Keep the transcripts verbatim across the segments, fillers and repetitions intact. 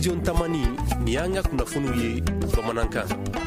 studio tamani ni an ka kunnafoniw ye bamanankan.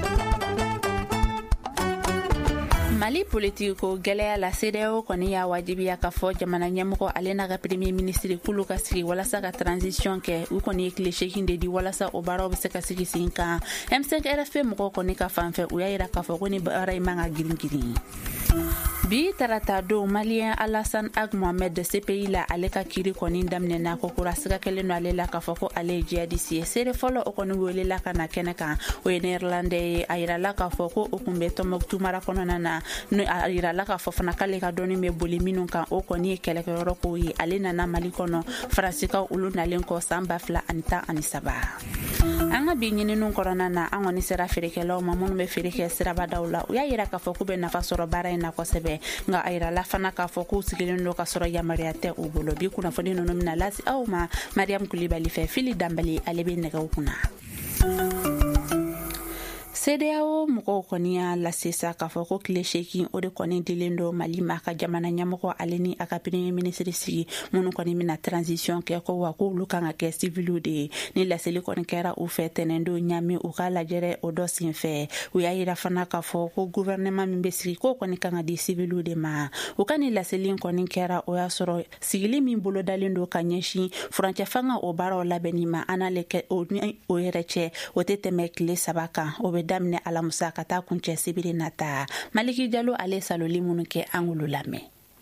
Mali politiko gɛlɛya la C D A O kɔni y'a wajibiya ka fɔ jamana ɲɛmɔgɔ ale n'a ka premier ministre kulu ka sigi walasa ka transition kɛ u kɔni ye tile seegin de di walasa o baaraw bɛ se ka sigi sen kan. M cinq R F P mɔgɔw kɔni ka fanfɛ u y'a yira k'a fɔ ko ni baara in man ka girin girin. Bi tarata don Malien Alassane Ag Mohamed de C P I la ale ka kiri kɔni daminɛna ko kura siga kelen no ale la k'a fɔ ko ale ye jihadiste ye. Seere fɔlɔ o kɔni welela ka na kɛnɛ kan o ye Néerlandais ye. A yirala k'a fɔ ko o kun bɛ Tɔnbukutu mara kɔnɔna na. A yirala k'a fɔ fana k'ale ka dɔnni bɛ boli minnu kan o kɔni ye kɛlɛkɛyɔrɔ ko ye. Ale nana Mali kɔnɔ Faransikaw olu nalen kɔ san ba fila ani tan ani saba. An ka bi ɲininiw kɔnɔna na an kɔni sera feerekɛlaw ma minnu bɛ feere kɛ sirabadaw la. U y'a yira k'a fɔ k'u bɛ nafa sɔrɔ baara in na kosɛbɛ. Nka a yirala fana k'a fɔ k'u sigilen don ka sɔrɔ yamaruya tɛ u bolo. Bi kunnafoni ninnu bɛna lase aw ma Mariam Kulibali fɛ Fili Dambali ale bɛ nɛgɛw kunna. C D A O mɔgɔw kɔni y'a lase sa k'a fɔ ko tile seegin o de kɔni dilen don Mali ma ka jamana ɲɛmɔgɔ ale ni a ka premier ministre sigi minnu kɔni bɛna transition kɛ ko wa ko olu kan ka kɛ civiliw de ye. Ni laseli kɔni kɛra u fɛ tɛnɛn don ɲami u ka lajɛrɛ o dɔ sen fɛ. U y'a yira fana k'a fɔ ko gouvernement min bɛ sigi ko kɔni kan ka di civiliw de ma. U ka ni laseli kɔni kɛra o y'a sɔrɔ sigili min bolodalen don ka ɲɛsin furancɛ fanga o baaraw labɛnni ma an'ale kɛ o ni o yɛrɛ cɛ o tɛ tɛmɛ tile saba kan. O bɛ daminɛ alamusa ka taa kuncɛ sibiri nata. Maliki Jalo ale saloli minnu kɛ an k'olu lamɛn.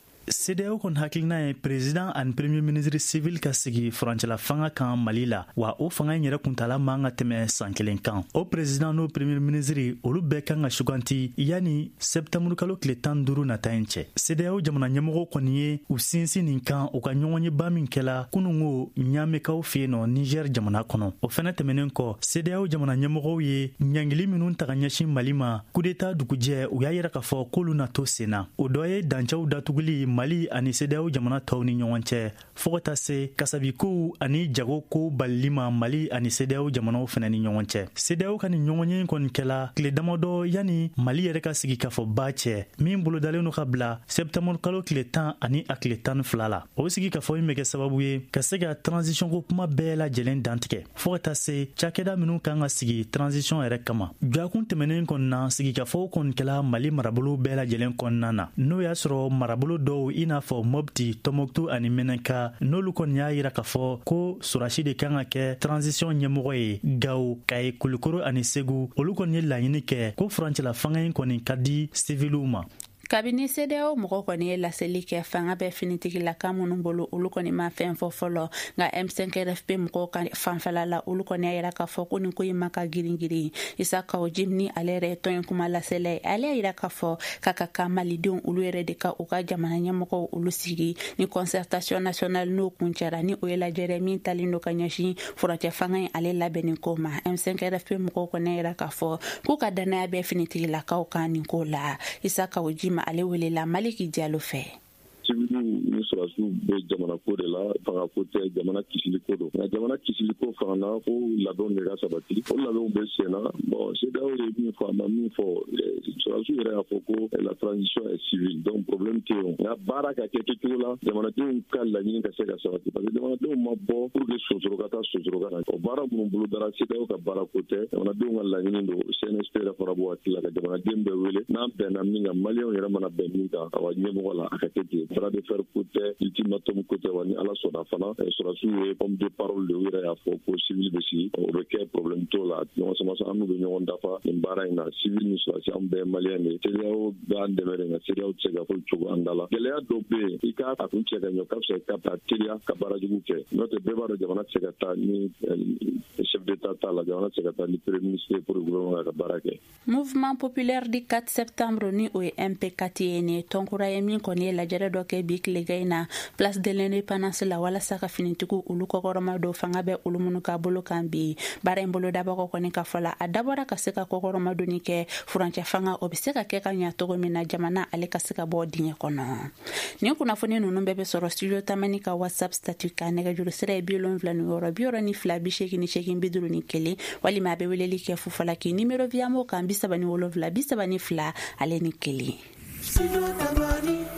C D A O kɔni hakilina ye président ani premier ministre civil ka sigi furancɛla fanga kan Mali la wa o fanga in yɛrɛ kuntala man ka tɛmɛ san kelen kan. O président n'o premier ministre olu bɛɛ kan ka suganti yanni septembre kalo tile tan duuru nata in cɛ. C D A O jamana ɲɛmɔgɔ kɔni ye u sinsin nin kan u ka ɲɔgɔn yeba min kɛla kunungo ɲamekaw fɛ yen nɔ Niger jamana kɔnɔ. O fɛnɛ tɛmɛnen kɔ C D A O jamana ɲɛmɔgɔw ye ɲangili minnu ta ka ɲɛsin Mali ma coup d'état dugujɛ u y'a yira k'a fɔ k'olu na to sen na. O dɔ ye dancɛw datuguli Mali ani C D A O jamana tɔw ni ɲɔgɔn cɛ fo ka taa se kasabikow ani jagokow balili ma Mali ani C D A O jamanaw fɛnɛ ni ɲɔgɔn cɛ. C D A O ka ni ɲɔgɔn ye kɔni kɛla tile damadɔ yanni Mali yɛrɛ ka sigi k'a fɔ ba cɛ min bolodalen no ka bila septembre kalo tile tan ani a tile tan ni fila la. O sigi k'a fɔ min bɛ kɛ sababu ye ka se ka transition ko kuma bɛɛ lajɛlen dantigɛ fo ka taa se cakɛda minnu kan ka sigi transition yɛrɛ kama. Jɔakun tɛmɛnen kɔni na sigi k'a fɔ kɔni kɛla Mali marabolo bɛɛ lajɛlen kɔnɔna na n'o y'a sɔrɔ marabolo dɔw i n'a fɔ Mopti, Tɔnbukutu ani Menenka n'olu kɔni y'a yira k'a fɔ ko Surasi de kan ka kɛ transition ɲɛmɔgɔ ye. Gawo, Kaye, Kulikoro ani Segu olu kɔni ye laɲini kɛ ko furancɛla fanga in kɔni ka di civiliw ma. Kabini C D A O mɔgɔ kɔni ye laseli kɛ fanga bɛ finitigila kan minnu bolo olu kɔni ma fɛn fɔ fɔlɔ nka M cinq R F P mɔgɔw ka fanfɛla la olu kɔni y'a yira k'a fɔ ko nin ko in ma ka girin girin. Isaka Ojim ni ale yɛrɛ tɔn in kuma lasela ye ale y'a yira k'a fɔ k'a ka kan malidenw olu yɛrɛ de ka u ka jamana ɲɛmɔgɔw olu sigi ni concertation nationale n'o kuncɛra ni o ye lajɛrɛ min talen do ka ɲɛsin furancɛ fanga in ale labɛnni ko ma. M cinq R F P mɔgɔw kɔni y'a yira k'a fɔ k'u ka danaya bɛ finitigilakaw kan nin ko la. Isaka Ojim ale welela Maliki Jalo fɛ. Civiliw ni sɔrɔsiw bɛ jamana ko de la fanga ko tɛ jamana kisili ko don nka jamana kisili ko fana na ko labɛnw de ka sabati o labɛnw bɛ sen na bon C D A O ye min fɔ a ma min fɔ sɔrɔsiw yɛrɛ y'a fɔ ko la transition est civile donc problème tɛ yen nka baara ka kɛ kɛcogo la jamanadenw ka laɲini ka se ka sabati parce que jamanadenw ma bɔ pour que sosoro ka taa sosoro ka na o baara minnu bolo dara C D A O ka baara ko tɛ jamanadenw ka laɲini don C N S P yɛrɛ fara bɔ waati la ka jamanaden bɛɛ wele n'an bɛnna min kan maliyɛnw yɛrɛ mana bɛn min kan a wa ɲɛmɔgɔ la a ka kɛ ten fara de fer côté ultimatum côté wa ni ala sɔnna fana sɔrɔsiw ye comme de parole de u yɛrɛ y'a fɔ ko civil bɛ sigi o bɛ kɛ problème t'o la ɲɔgɔn samasa an n'u bɛ ɲɔgɔn dafa nin baara in na civil ni sɔrɔsi an bɛɛ maliyɛn de C D A O b'an dɛmɛ de nka C D A O tɛ se ka foyi cogo an da la gɛlɛya dɔ bɛ yen i k'a a kun cɛ ka ɲɔ ka fisa i ka taa teliya ka baara jugu kɛ n'o tɛ bɛɛ b'a dɔn jamana tɛ se ka taa ni chef d'état t'a la jamana tɛ se ka taa ni premier ministre pour le gouvernement ka baara kɛ. Mouvement populaire du quatre septembre ni o ye M P quatre ye ni tɔnkura ye min kɔni ye lajɛrɛ dɔ kɛ bi tilega in na place de l'indépendance la walasa ka finitigiw olu kɔkɔrɔma dɔw fanga bɛ olu minnu ka bolo kan bi baara in bolo dabɔkɔ kɔni ka fɔ la a dabɔra ka se ka kɔkɔrɔma doni kɛ furancɛ fanga o bɛ se ka kɛ ka ɲɛ cogo min na jamana ale ka se ka bɔ diɲɛ kɔnɔ. Nin kunnafoni ninnu bɛɛ bɛ sɔrɔ studio tamani ka WhatsApp statut ka nɛgɛjuru sira ye bi wolonwula ni wɔɔrɔ bi wɔɔrɔ ni fila bi seegin ni seegin bi duuru ni kelen walima a bɛ weleli kɛ fufalaki nimero viamo kan bi saba ni wolonwula bi saba ni fila ale ni kelen.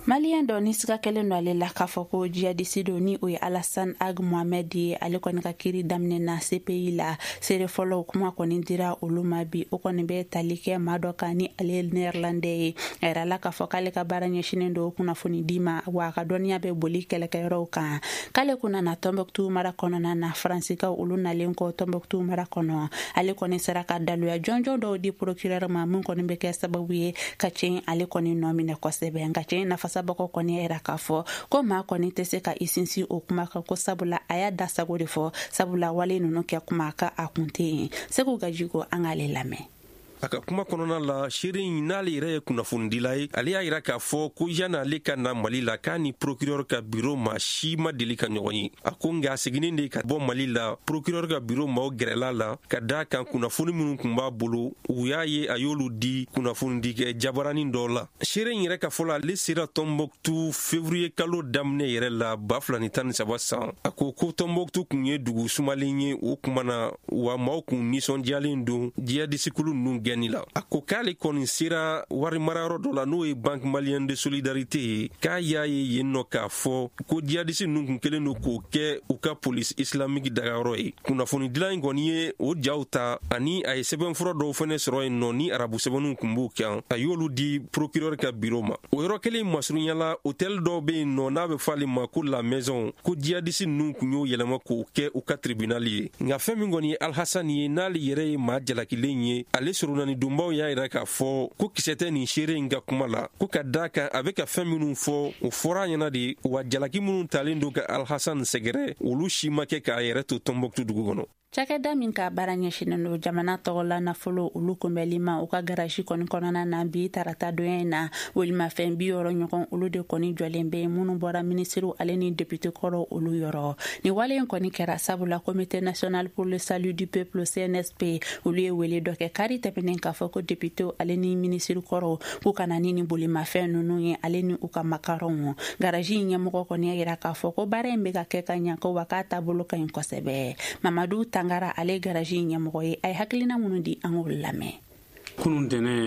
Malien do ni sika kelen do ale la ka fɔ ko jihadiste do ni o ye Alassane Ag Mohamed ye ale kɔni ka kiri daminɛ na C P I la seere fɔlɔ kuma kɔni dira olu ma bi o kɔni bɛ tali kɛ maa dɔ kan ni ale Néerlandais ye a yɛrɛ la k'a fɔ k'ale ka baara ɲɛsinnen do kunnafoni di ma wa a ka dɔnniya bɛ boli kɛlɛkɛyɔrɔw kan k'ale kun nana Tombouctou mara kɔnɔna na Faransikaw olu nalen kɔ Tombouctou mara kɔnɔ ale kɔni sera ka daluya jɔnjɔn dɔw di procureur ma mun kɔni bɛ kɛ sababu ye ka cɛn ale kɔni nɔ minɛ kosɛbɛ nka cɛn nafasa bako kɔni yɛrɛ k'a fɔ ko maa kɔni tɛ se ka i sinsin o kuma kan ko sabula a y'a da sago de fɔ sabula wale ninnu kɛ kuma ka a kun tɛ yen Segu Gajigo an k'ale lamɛn. A ka kuma kɔnɔna la Shirin n'ale yɛrɛ ye kunnafonidila ye ale y'a yira k'a fɔ ko yan'ale ka na Mali la k'a ni procureur ka bureau ma si ma deli ka ɲɔgɔn ye a ko nka a seginnen de ka bɔ Mali la procureur ka bureau maaw gɛrɛla la ka da kan kunnafoni minnu kun b'a bolo u y'a ye a y'olu di kunnafonidikɛ jabaranin dɔ la Shirin yɛrɛ ka fɔ la ale sera Tombouctou février kalo daminɛ yɛrɛ la ba fila ni tan ni saba san a ko ko Tombouctou kun ye dugu sumalen ye o kuma na wa maaw kun nisɔndiyalen don jihadisikulu ninnu la a ko k'ale kɔni sera wari marayɔrɔ dɔ la n'o ye Banque Malienne de Solidarité ye k'a y'a ye yen nɔ k'a fɔ ko jihadisi ninnu kun kelen don k'o kɛ u ka police islamique dagayɔrɔ ye kunnafonidila in kɔni ye o jaw ta ani a ye sɛbɛnfura dɔw fɛnɛ sɔrɔ yen nɔ ni arabu sɛbɛnninw kun b'o kan a y'olu di procureur ka bureau ma o yɔrɔ kelen masurunyala hôtel dɔw bɛ yen nɔ n'a bɛ fɔ ale ma ko la maison ko jihadisi ninnu kun y'o yɛlɛma k'o kɛ u ka tribunal ye nka fɛn min kɔni ye Alhassane ye n'ale yɛrɛ ye maa jalakilen ye ale suruna ni donbaw y'a yira k'a fɔ ko kisɛ tɛ nin seere in ka kuma la ko ka da kan a bɛ ka fɛn minnu fɔ o fɔra ɲɛna de wa jalaki minnu talen don ka Alhassane sɛgɛrɛ olu si ma kɛ k'a yɛrɛ to Tombouctou dugu kɔnɔ. Cakɛda min ka baara ɲɛsinnen don jamana tɔgɔla nafolo olu kunbɛli ma u ka garaji kɔni kɔnɔna na bi tarata donya in na welimafɛn bi yɔrɔ ɲɔgɔn olu de kɔni jɔlen bɛ minnu bɔra minisiriw ale ni député kɔrɔ olu yɔrɔ ni wale in kɔni kɛra sabula comité national pour le salut du peuple C N S P olu ye wele dɔ kɛ kari tɛmɛnen k'a fɔ ko député ale ni minisiri kɔrɔ k'u kana ni ni bolimafɛn ninnu ye ale ni u ka makaronw garaji in ɲɛmɔgɔ kɔni y'a yira k'a fɔ ko baara in bɛ ka kɛ ka ɲɛ ko wa k'a taabolo ka ɲi kosɛbɛ Mamadu Tangara ale garaji ɲɛmɔgɔ ye a ye hakilina minnu di an k'olu lamɛn. Kunun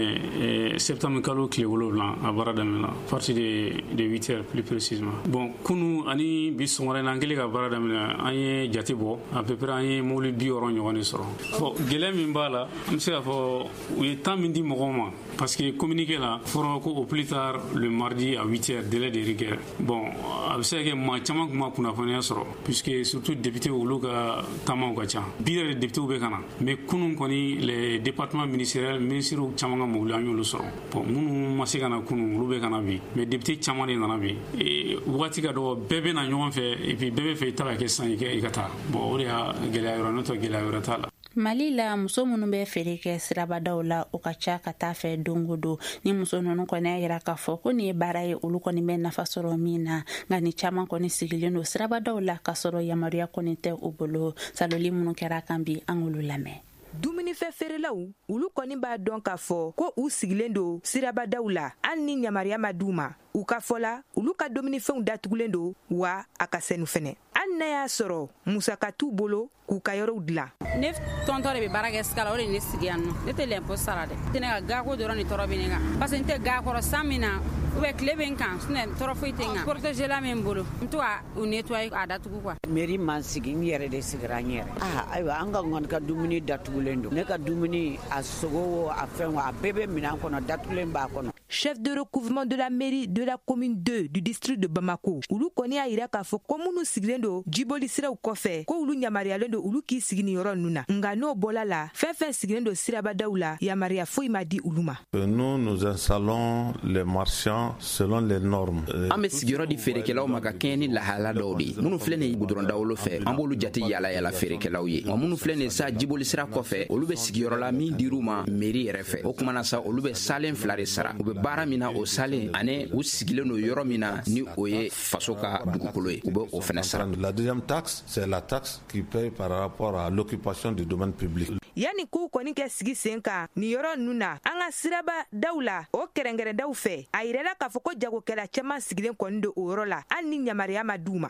tɛnɛ septembre kalo tile wolonwula a baara daminɛna partir de de huit heures plus précisément. Bon kunu ani bi sɔgɔmada in na an kɛlen ka baara daminɛ an ye jate bɔ à peu près an ye mobili bi wɔɔrɔ ɲɔgɔn de sɔrɔ. Bon gɛlɛya min b'a la an bɛ se k'a fɔ u ye temps min di mɔgɔw ma parce que communiqué la fɔra ko au plus tard le mardi à huit heures délai de rigueur. Bon a bɛ se ka kɛ maa caman kun ma kunnafoniya sɔrɔ puisque surtout député olu ka taamaw ka ca bi yɛrɛ député bɛ ka na mais kunun kɔni les départements ministériels ministériw caman ka mobili an y'olu sɔrɔ bon minnu ma se ka na kunun olu bɛ ka na bi mais député caman de nana bi wagati ka dɔgɔ bɛɛ bɛ na ɲɔgɔn fɛ et puis bɛɛ bɛ fɛ i ta ka kɛ sisan i ka taa bon o de y'a gɛlɛya yɔrɔ n'o tɛ gɛlɛya wɛrɛ t'a la. Mali la muso minnu bɛ feere kɛ sirabadaw la o ka ca ka taa fɛ don o don ni muso ninnu kɔni y'a yira k'a fɔ ko nin ye baara ye olu kɔni bɛ nafa sɔrɔ min na nka ni caman kɔni sigilen don sirabadaw la ka sɔrɔ yamaruya kɔni tɛ u bolo saloli minnu kɛra kan bi an k'olu lamɛn. Dumunifɛ feerelaw olu kɔni b'a dɔn k'a fɔ ko u sigilen don sirabadaw la hali ni yamaruya ma d'u ma u ka fɔ la olu ka dumunifɛnw datugulen don wa a ka sɛnu fɛnɛ hali n'a y'a sɔrɔ musaka t'u bolo k'u ka yɔrɔw dilan. Ne tɔntɔ de bɛ baara kɛ Sika la o de ne sigi yan nɔ ne tɛ l'impôt sara dɛ tɛ ne ka gako dɔrɔn de tɔɔrɔ bɛ ne kan parce que n tɛ ga kɔrɔ san min na ou bien tile bɛ n kan sinon tɔɔrɔ foyi tɛ n kan protégé la min bolo n to ka u nettoyer a datugu quoi. Mairie man sigi n yɛrɛ de sigira n yɛrɛ ah ayiwa an ka ŋɔni ka dumuni datugulen don ne ka dumuni a sogo a fɛn a bɛɛ bɛ minɛn kɔnɔ datugulen b'a kɔnɔ. Chef de recouvrement de la mairie de la commune deux du district de Bamako olu kɔni y'a yira k'a fɔ ko minnu sigilen don jiboli siraw kɔfɛ ko olu yamaruyalen don olu k'i sigi ni yɔrɔ ninnu na nka n'o bɔla la fɛn fɛn sigilen don sirabadaw la yamaruya foyi ma di olu ma. Nous nous installons les marchands selon les normes. An bɛ sigiyɔrɔ di feerekɛlaw ma ka kɛɲɛ ni lahala dɔw de minnu filɛ nin gudɔrɔn dawolo fɛ an b'olu jate yaala yaala feerekɛlaw ye wa minnu filɛ nin sa jiboli sira kɔfɛ olu bɛ sigiyɔrɔ la min dir'u ma mairie yɛrɛ fɛ o kumana sa olu bɛ salen fila de sara u bɛ baara min na o salen ani u sigilen don yɔrɔ min na ni o ye faso ka dugukolo ye u bɛ o fɛnɛ sara. La deuxième taxe c'est la taxe qui paye par rapport à l'occupation du domaine public. Yani k'u kɔni kɛ sigi sen kan ni yɔrɔ ninnu na an ka siraba daw la o kɛrɛnkɛrɛndaw fɛ a yirala k'a fɔ ko jagokɛla cɛman sigilen kɔni don o yɔrɔ la hali ni yamaruya ma d'u ma.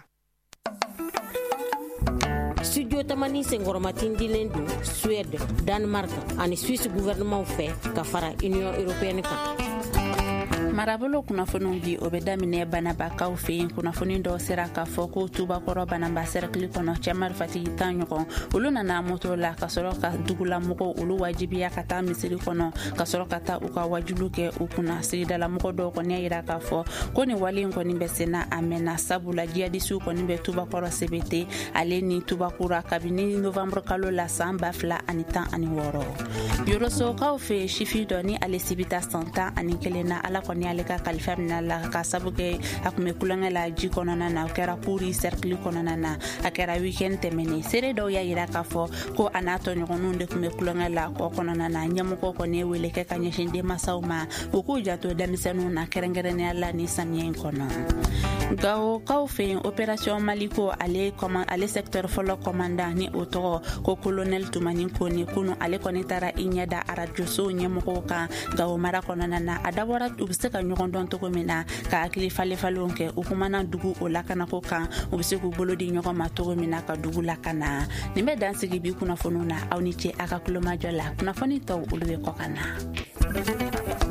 Studio Tamani Senghormatin dilen don Suède, Danemark ani Suisse gouvernement fɛ ka fara Union européenne kan. marabolo kunnafoniw di o be daminɛ banabakaw fɛ yen. kunnafoni dɔw sera k'a fɔ ko tubakɔrɔ bananba sɛrɛkili kɔnɔ cɛ marifatigi tan ɲɔgɔn olu nana moto la ka sɔrɔ ka dugulamɔgɔw olu wajibiya ka taa misiri kɔnɔ ka sɔrɔ ka taa u ka wajulu kɛ u kunna. sigidalamɔgɔ dɔw kɔni y'a yira k'a fɔ ko nin wale in kɔni bɛ senna a mɛnna sabula jihadisiw kɔni bɛ tubakɔrɔ sebete ale ni tubakura kabini novamburu kalo la san ba fila ani tan ani wɔɔrɔ. yorosokaw fɛ sifi dɔ ni ale sibita san tan ani kelen na ala kɔni ale ka kalifa mina la ka sabu kɛ a kun bɛ kulonkɛ la ji kɔnɔna na o kɛra puri sɛrikili kɔnɔna na a kɛra weekend tɛmɛnen. seere dɔw y'a yira k'a fɔ ko a n'a tɔɲɔgɔnninw de kun bɛ kulonkɛ la kɔ kɔnɔna na. ɲɛmɔgɔ kɔni ye wele kɛ ka ɲɛsin denmasaw ma u k'u janto denmisɛnninw na kɛrɛnkɛrɛnnenya la ni samiya in kɔnɔ. gawokaw fɛ yen opération maliko ale ale secteur fɔlɔ commandant ni o tɔgɔ ko colonel tumani kone kunu ale kɔni taara i ɲɛda arajosow ɲɛmɔgɔw kan gawo mara kɔnɔna na. a dabɔra u bɛ se ka ɲɔgɔn dɔn cogo min na ka hakili falefalenw kɛ u kumana dugu o lakanako kan u bɛ se k'u bolo di ɲɔgɔn ma cogo min na ka dugu lakana. nin bɛ dansigi bi kunnafoniw na aw ni ce a ka kulomajɔ la. kunnafoni tɔw olu bɛ kɔ ka na.